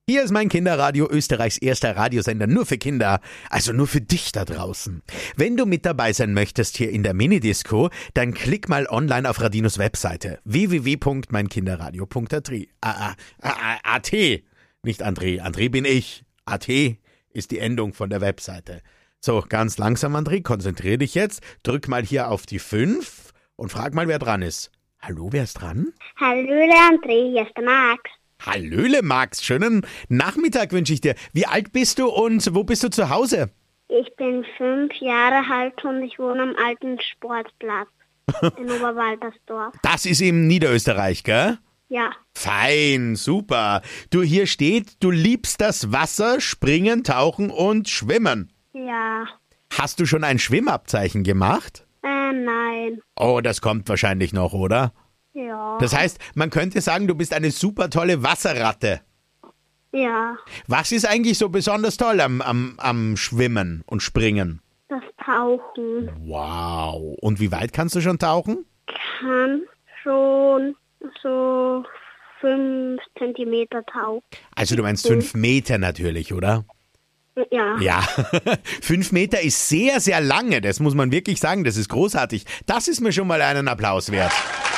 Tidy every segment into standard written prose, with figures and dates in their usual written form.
Hier ist mein Kinderradio, Österreichs erster Radiosender nur für Kinder, also nur für dich da draußen. Wenn du mit dabei sein möchtest hier in der Minidisco, dann klick mal online auf Radinos Webseite www.meinkinderradio.at. AT, nicht André, André bin ich. AT ist die Endung von der Webseite. So, ganz langsam, André, konzentrier dich jetzt, drück mal hier auf die 5 und frag mal, wer dran ist. Hallo, wer ist dran? Hallöle André, hier ist der Max. Hallöle Max, schönen Nachmittag wünsche ich dir. Wie alt bist du und wo bist du zu Hause? Ich bin 5 Jahre alt und ich wohne am alten Sportplatz in Oberwaltersdorf. Das ist in Niederösterreich, gell? Ja, Fein, super. Du, hier steht, du liebst das Wasser, Springen, Tauchen und Schwimmen. ja, Hast du schon ein Schwimmabzeichen gemacht? nein, Oh, das kommt wahrscheinlich noch, oder? ja, Das heißt, man könnte sagen, du bist eine super tolle Wasserratte. ja, Was ist eigentlich so besonders toll am Schwimmen und Springen? das Tauchen Wow. Und wie weit kannst du schon tauchen? kann schon so 5 Zentimeter tauchen. Also du meinst 5 Meter natürlich, oder? Ja, Ja, 5 Meter ist sehr, sehr lange. Das muss man wirklich sagen. Das ist großartig. Das ist mir schon mal einen Applaus wert.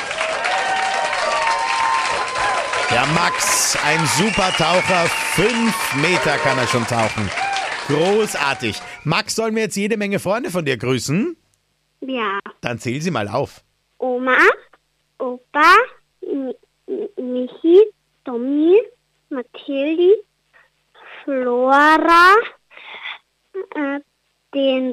Der Max, ein super Taucher. 5 Meter kann er schon tauchen. Großartig. Max, sollen wir jetzt jede Menge Freunde von dir grüßen? ja. Dann zähl sie mal auf. Oma, Opa, Michi, Tommy, Mathildi, Flora, den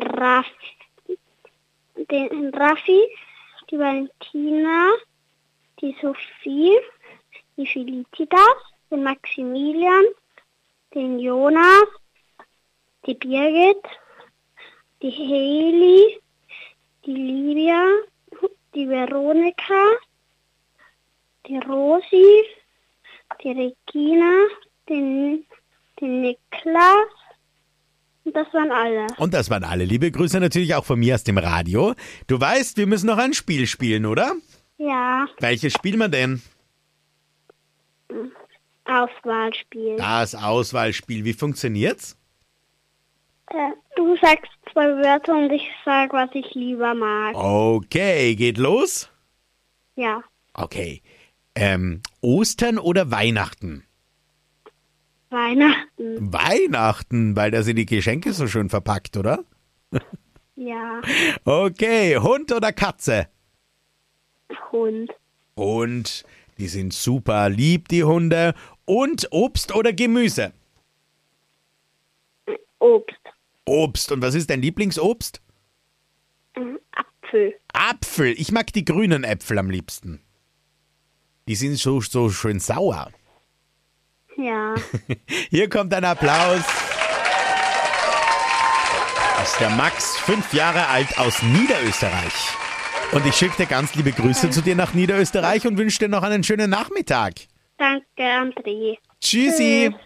Raffi, die Valentina, die Sophie, die Felicitas, den Maximilian, den Jonas, die Birgit, die Hailey, die Livia, die Veronika, die Rosi, die Regina, den Niklas. Und das waren alle. Und das waren alle. Liebe Grüße natürlich auch von mir aus dem Radio. Du weißt, wir müssen noch ein Spiel spielen, oder? Ja, Welches spielen wir denn? Auswahlspiel. Das Auswahlspiel. Wie funktioniert's? Du sagst 2 Wörter und ich sag, was ich lieber mag. Okay, geht los? Ja, Okay. Ostern oder Weihnachten? Weihnachten. Weihnachten, weil da sind die Geschenke so schön verpackt, oder? Ja, Okay, Hund oder Katze? Hund. Hund, die sind super lieb, die Hunde. Und Obst oder Gemüse? Obst. Obst. Und was ist dein Lieblingsobst? Apfel. Apfel. Ich mag die grünen Äpfel am liebsten. Die sind so schön sauer. Ja, Hier kommt ein Applaus. Das ist der Max, 5 Jahre alt aus Niederösterreich. Und ich schicke dir ganz liebe Grüße zu dir nach Niederösterreich und wünsche dir noch einen schönen Nachmittag. danke André. Tschüssi. Tschüss.